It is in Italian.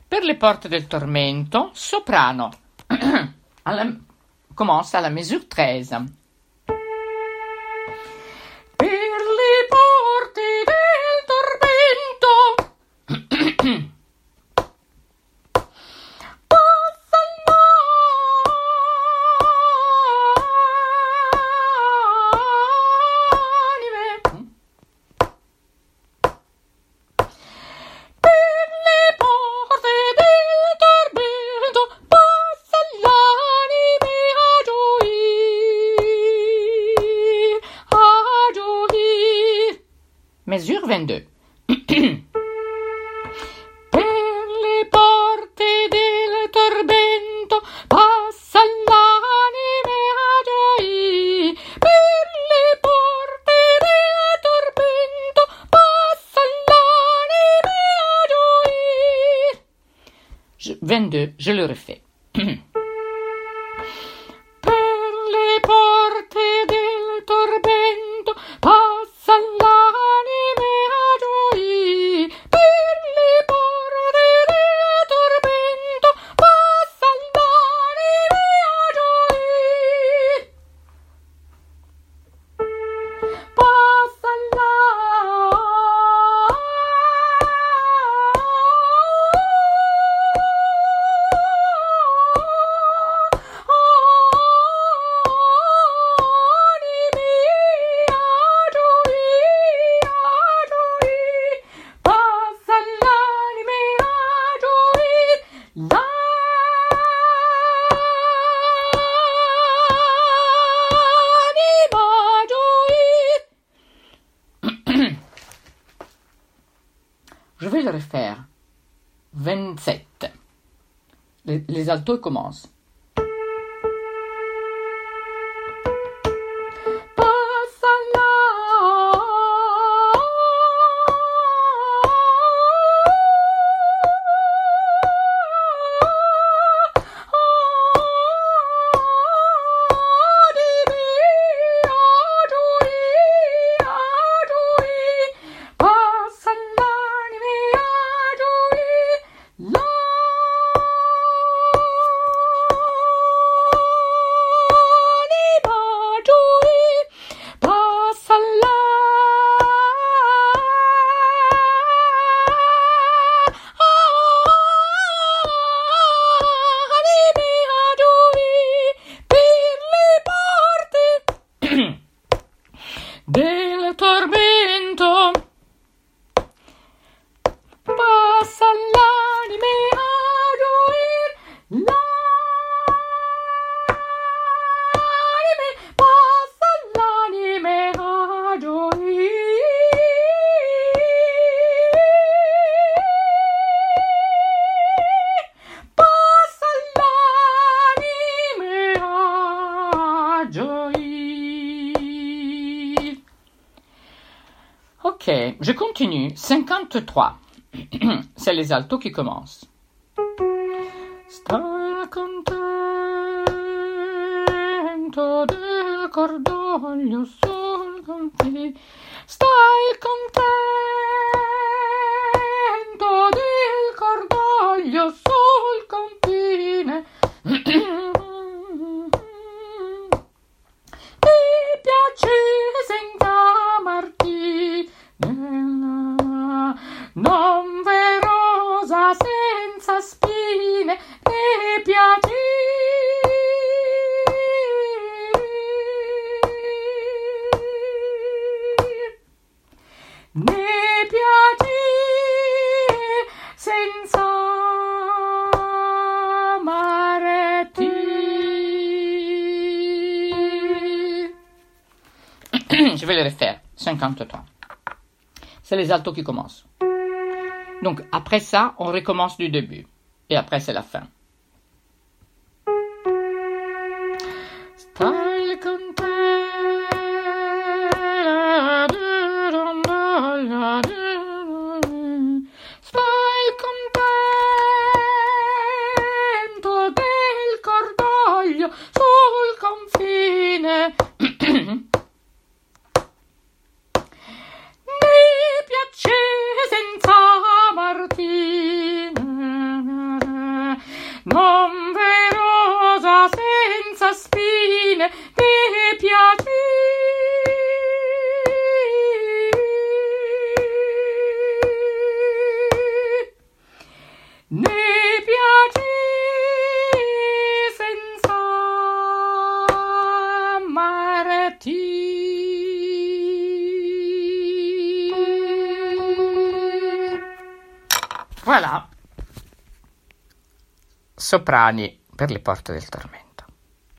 Per le porte del tormento, soprano. Commence à la mesure 13. Per le porte del tormento passa l'anime. Per le porte del tormento passa l'anime a gioir. Mesure 22. Per le porte del tormento passa l'anime a gioir. Per le porte del tormento passa l'anime a gioir. 22, je le refais. Per le porte del tormento passa l'anime a gioir. Per le porte del tormento passa l'anime a gioir. Passa Je vais le refaire. 27. Les altos commencent. Passa del tormento passa l'anime a gioir. L'anime passa l'anime a gioir. Passa l'anime a gioir. Ok, je continue. 53. C'est les altos qui commencent. Stai contento del cordoglio sul confine. Stai contento del cordoglio sul confine. Ti piace incamarti nella non verosa senza spine, ne piaci. Ne piaci senza amarti. Je vais le refaire. 53. C'est les altos qui commencent. Donc, après ça, on recommence du début. Et après, c'est la fin. Stai contento del cordoglio sul confine. Ne piace senza amarti. Voilà. Soprani per le porte del tormento.